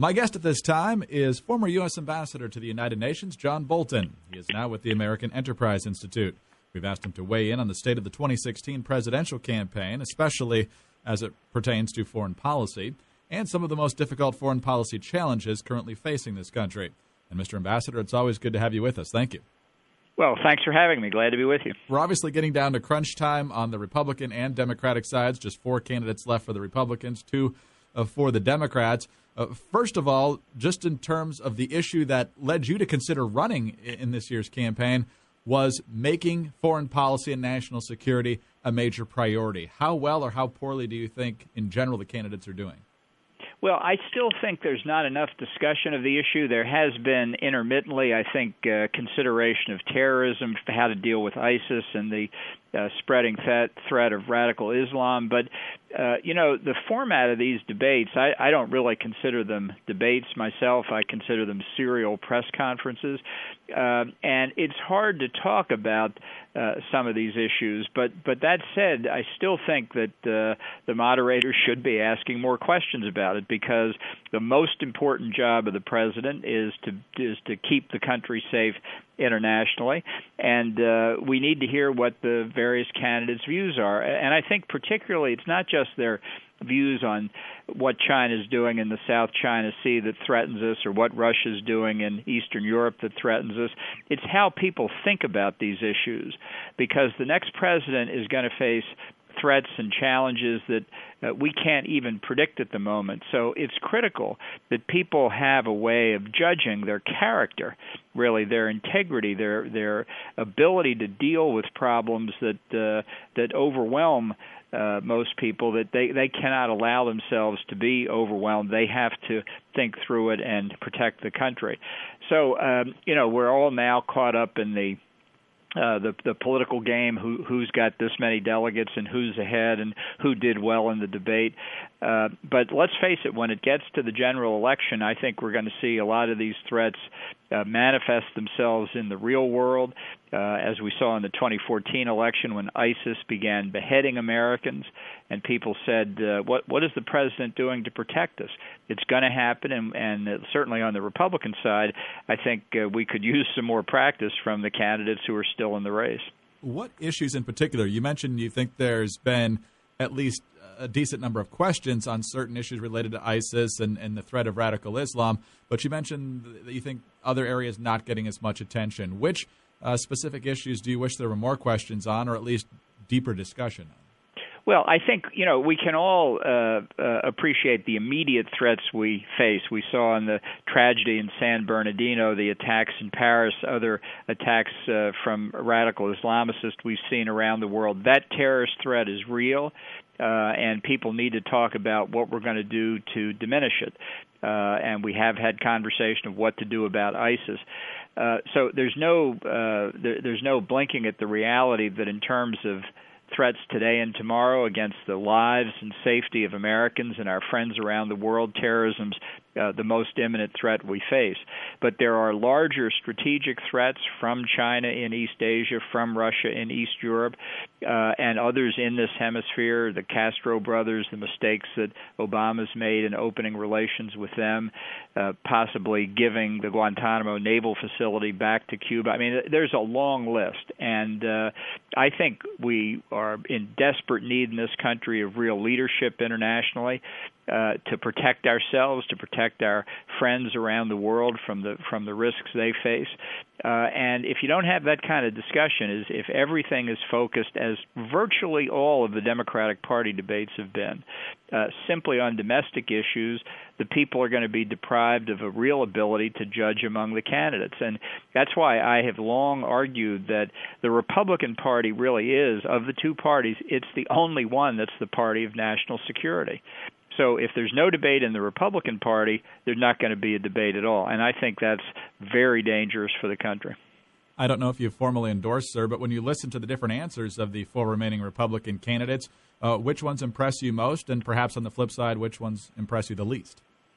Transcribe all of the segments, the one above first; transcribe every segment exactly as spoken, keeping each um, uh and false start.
My guest at this time is former U S Ambassador to the United Nations, John Bolton. He is now with the American Enterprise Institute. We've asked him to weigh in on the state of the twenty sixteen presidential campaign, especially as it pertains to foreign policy, and some of the most difficult foreign policy challenges currently facing this country. And Mister Ambassador, it's always good to have you with us. Thank you. Well, thanks for having me. Glad to be with you. We're obviously getting down to crunch time on the Republican and Democratic sides. Just four candidates left for the Republicans, two uh, for the Democrats. Uh, first of all, just in terms of the issue that led you to consider running in this year's campaign, was making foreign policy and national security a major priority. How well or how poorly do you think, in general, the candidates are doing? Well, I still think there's not enough discussion of the issue. There has been intermittently, I think, uh, consideration of terrorism, how to deal with ISIS and the uh, spreading th- threat of radical Islam. But, uh, you know, the format of these debates, I, I don't really consider them debates myself. I consider them serial press conferences. Uh, and it's hard to talk about uh, some of these issues. But, but that said, I still think that uh, the moderators should be asking more questions about it, because the most important job of the president is to is to keep the country safe internationally, and uh, we need to hear what the various candidates' views are. And I think particularly it's not just their views on what China is doing in the South China Sea that threatens us, or what Russia is doing in Eastern Europe that threatens us. It's how people think about these issues, because the next president is going to face threats and challenges that uh, we can't even predict at the moment. So it's critical that people have a way of judging their character, really their integrity, their their ability to deal with problems that uh, that overwhelm uh, most people, that they, they cannot allow themselves to be overwhelmed. They have to think through it and protect the country. So, um, you know, we're all now caught up in the Uh, the the political game, who who's got this many delegates and who's ahead and who did well in the debate. Uh, but let's face it, when it gets to the general election, I think we're going to see a lot of these threats uh, manifest themselves in the real world, uh, as we saw in the twenty fourteen election when ISIS began beheading Americans, and people said, uh, what what is the president doing to protect us? It's going to happen, and, and uh, certainly on the Republican side, I think uh, we could use some more practice from the candidates who are still in the race. What issues in particular? You mentioned you think there's been at least a decent number of questions on certain issues related to ISIS and, and the threat of radical Islam, but you mentioned that you think other areas not getting as much attention. Which uh, specific issues do you wish there were more questions on, or at least deeper discussion on? Well, I think, you know, we can all uh, uh, appreciate the immediate threats we face. We saw in the tragedy in San Bernardino, the attacks in Paris, other attacks uh, from radical Islamicists we've seen around the world. That terrorist threat is real, uh, and people need to talk about what we're going to do to diminish it. Uh, and we have had conversation of what to do about ISIS. Uh, so there's no uh, there, there's no blinking at the reality that in terms of threats today and tomorrow against the lives and safety of Americans and our friends around the world, terrorism's uh, the most imminent threat we face. But there are larger strategic threats from China in East Asia, from Russia in East Europe, uh, and others in this hemisphere, the Castro brothers, the mistakes that Obama's made in opening relations with them, uh, possibly giving the Guantanamo naval facility back to Cuba. I mean, there's a long list, and uh, I think we are in desperate need in this country of real leadership internationally, uh, to protect ourselves, to protect our friends around the world from the from the risks they face. Uh, and if you don't have that kind of discussion, is if everything is focused, as virtually all of the Democratic Party debates have been, uh, simply on domestic issues, the people are going to be deprived of a real ability to judge among the candidates. And that's why I have long argued that the Republican Party really is, of the two parties, it's the only one that's the party of national security. So if there's no debate in the Republican Party, there's not going to be a debate at all. And I think that's very dangerous for the country. I don't know if you formally endorse, sir, but when you listen to the different answers of the four remaining Republican candidates, uh, which ones impress you most? And perhaps on the flip side, which ones impress you the least?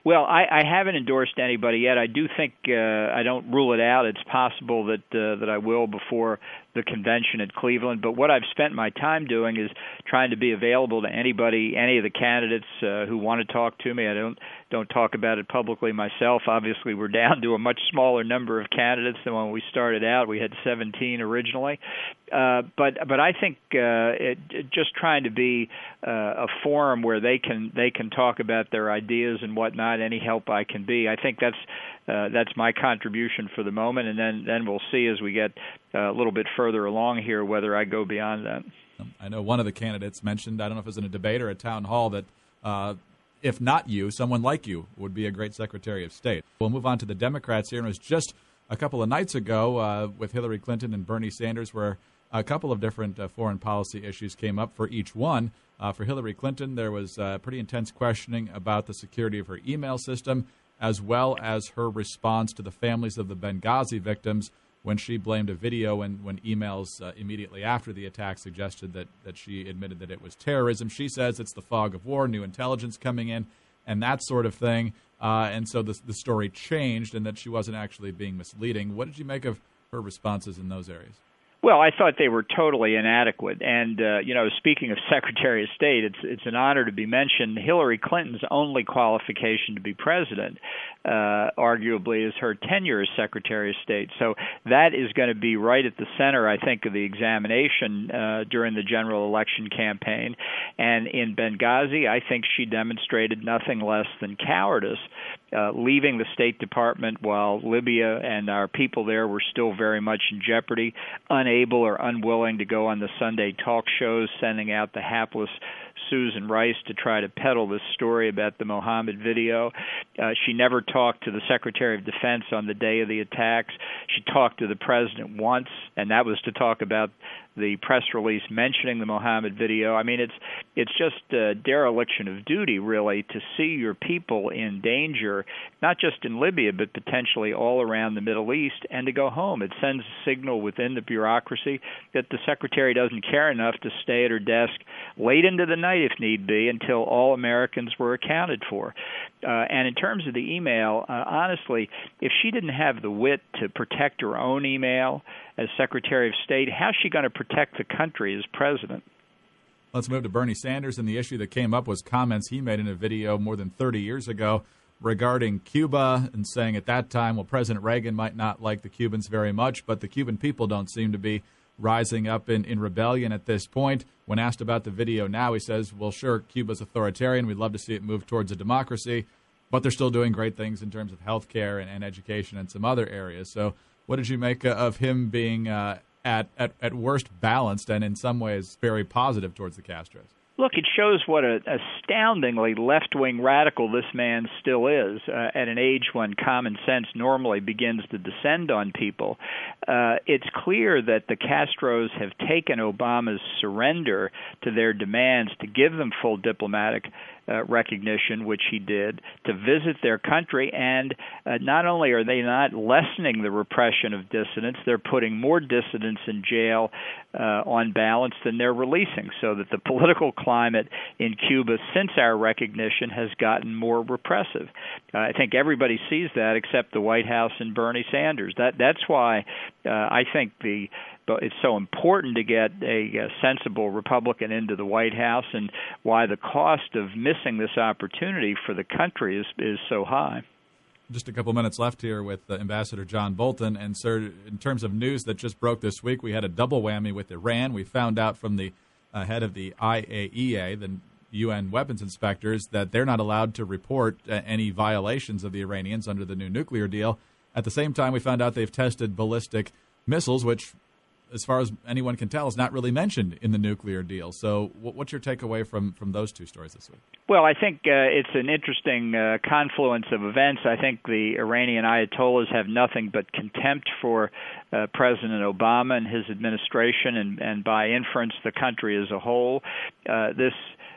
Well, I, I haven't endorsed anybody yet. I do think uh, I don't rule it out. It's possible that uh, that I will before the convention at Cleveland. But what I've spent my time doing is trying to be available to anybody, any of the candidates uh, who want to talk to me. I don't don't talk about it publicly myself. Obviously, we're down to a much smaller number of candidates than when we started out. We had seventeen originally. Uh, but but I think uh, it, it just trying to be uh, a forum where they can they can talk about their ideas and whatnot. Any help I can be, I think that's uh, that's my contribution for the moment, and then then we'll see as we get uh, a little bit further along here whether I go beyond that. I know one of the candidates mentioned, I don't know if it was in a debate or a town hall, that uh, if not you, someone like you would be a great Secretary of State. We'll move on to the Democrats here, and it was just a couple of nights ago uh, with Hillary Clinton and Bernie Sanders where a couple of different uh, foreign policy issues came up for each one. Uh, for Hillary Clinton, there was uh, pretty intense questioning about the security of her email system, as well as her response to the families of the Benghazi victims when she blamed a video and when emails uh, immediately after the attack suggested that, that she admitted that it was terrorism. She says it's the fog of war, new intelligence coming in, and that sort of thing. Uh, and so the, the story changed and that she wasn't actually being misleading. What did you make of her responses in those areas? Well, I thought they were totally inadequate. And, uh, you know, speaking of Secretary of State, it's it's an honor to be mentioned. Hillary Clinton's only qualification to be president, uh, arguably, is her tenure as Secretary of State. So that is going to be right at the center, I think, of the examination uh, during the general election campaign. And in Benghazi, I think she demonstrated nothing less than cowardice, uh, leaving the State Department while Libya and our people there were still very much in jeopardy, unable or unwilling to go on the Sunday talk shows, sending out the hapless Susan Rice to try to peddle this story about the Mohammed video. Uh, she never talked to the Secretary of Defense on the day of the attacks. She talked to the president once, and that was to talk about the press release mentioning the Mohammed video. I mean, it's it's just a dereliction of duty, really, to see your people in danger, not just in Libya, but potentially all around the Middle East, and to go home. It sends a signal within the bureaucracy that the Secretary doesn't care enough to stay at her desk late into the night, if need be, until all Americans were accounted for. Uh, and in terms of the email, uh, honestly, if she didn't have the wit to protect her own email as Secretary of State, how's she going to protect the country as president? Let's move to Bernie Sanders, and the issue that came up was comments he made in a video more than thirty years ago regarding Cuba and saying at that time, well, President Reagan might not like the Cubans very much, but the Cuban people don't seem to be rising up in, in rebellion at this point. When asked about the video now, he says, well, sure, Cuba's authoritarian. We'd love to see it move towards a democracy, but they're still doing great things in terms of health care and, and education and some other areas. So what did you make of him being uh, at, at, at worst balanced and in some ways very positive towards the Castros? Look, it shows what an astoundingly left-wing radical this man still is uh, at an age when common sense normally begins to descend on people. Uh, it's clear that the Castros have taken Obama's surrender to their demands to give them full diplomatic uh, recognition, which he did, to visit their country, and uh, not only are they not lessening the repression of dissidents, they're putting more dissidents in jail uh, on balance than they're releasing, so that the political climate in Cuba since our recognition has gotten more repressive. Uh, I think everybody sees that except the White House and Bernie Sanders. That that's why uh, I think the but it's so important to get a, a sensible Republican into the White House, and why the cost of missing this opportunity for the country is is so high. Just a couple minutes left here with uh, Ambassador John Bolton. And, sir, in terms of news that just broke this week, we had a double whammy with Iran. We found out from the uh, head of the I A E A, the U N weapons inspectors, that they're not allowed to report uh, any violations of the Iranians under the new nuclear deal. At the same time, we found out they've tested ballistic missiles, which, as far as anyone can tell, is not really mentioned in the nuclear deal. So what's your takeaway from, from those two stories this week? Well, I think uh, it's an interesting uh, confluence of events. I think the Iranian Ayatollahs have nothing but contempt for uh, President Obama and his administration, and, and by inference, the country as a whole. Uh, this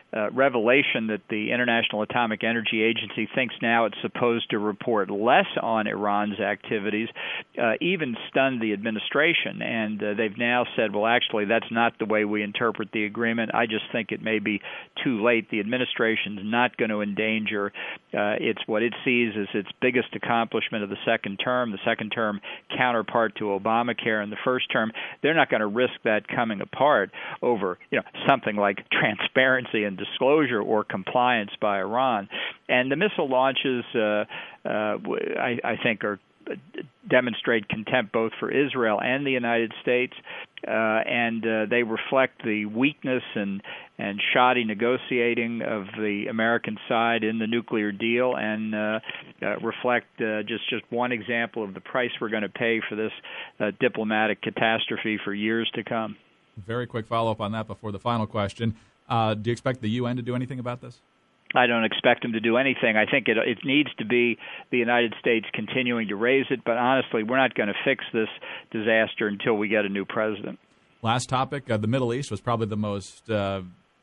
uh, revelation that the International Atomic Energy Agency thinks now it's supposed to report less on Iran's activities uh, even stunned the administration. And uh, they've now said, well, actually, that's not the way we interpret the agreement. I just think it may be too late. The administration's not going to endanger uh, it's what it sees as its biggest accomplishment of the second term, the second term counterpart to Obamacare in the first term. They're not going to risk that coming apart over, you know, something like transparency and disclosure or compliance by Iran. And the missile launches, uh, uh, I, I think, are demonstrate contempt both for Israel and the United States, uh, and uh, they reflect the weakness and, and shoddy negotiating of the American side in the nuclear deal, and uh, uh, reflect uh, just, just one example of the price we're going to pay for this uh, diplomatic catastrophe for years to come. Very quick follow-up on that before the final question. Uh, do you expect the U N to do anything about this? I don't expect them to do anything. I think it, it needs to be the United States continuing to raise it, but honestly, we're not going to fix this disaster until we get a new president. Last topic, uh, the Middle East was probably the most uh,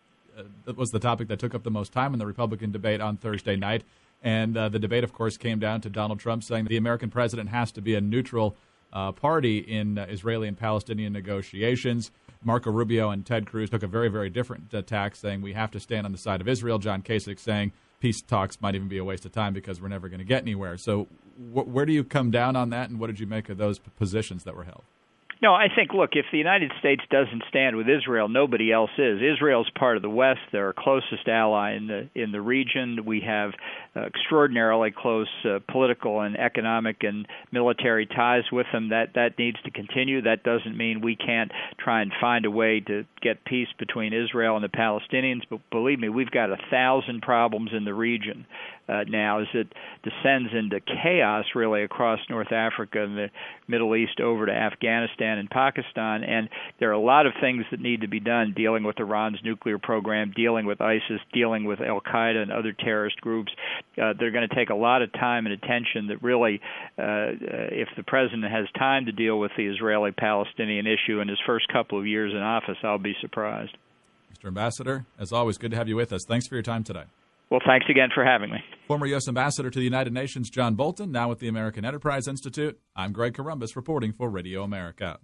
uh, was the topic that took up the most time in the Republican debate on Thursday night, and uh, the debate, of course, came down to Donald Trump saying that the American president has to be a neutral uh, party in uh, Israeli and Palestinian negotiations. Marco Rubio and Ted Cruz took a very, very different uh, tack, saying we have to stand on the side of Israel. John Kasich saying peace talks might even be a waste of time because we're never going to get anywhere. So wh- where do you come down on that, and what did you make of those p- positions that were held? No, I think, look, if the United States doesn't stand with Israel, nobody else is. Israel's part of the West. They're our closest ally in the in the region. We have uh, extraordinarily close uh, political and economic and military ties with them. That that needs to continue. That doesn't mean we can't try and find a way to get peace between Israel and the Palestinians. But believe me, we've got a thousand problems in the region uh, now as it descends into chaos, really, across North Africa and the Middle East over to Afghanistan and Pakistan, and there are a lot of things that need to be done dealing with Iran's nuclear program, dealing with ISIS, dealing with al-Qaeda and other terrorist groups. Uh, they're going to take a lot of time and attention that really, uh, if the president has time to deal with the Israeli-Palestinian issue in his first couple of years in office, I'll be surprised. Mister Ambassador, as always, good to have you with us. Thanks for your time today. Well, thanks again for having me. Former U S Ambassador to the United Nations, John Bolton, now with the American Enterprise Institute. I'm Greg Corombos reporting for Radio America.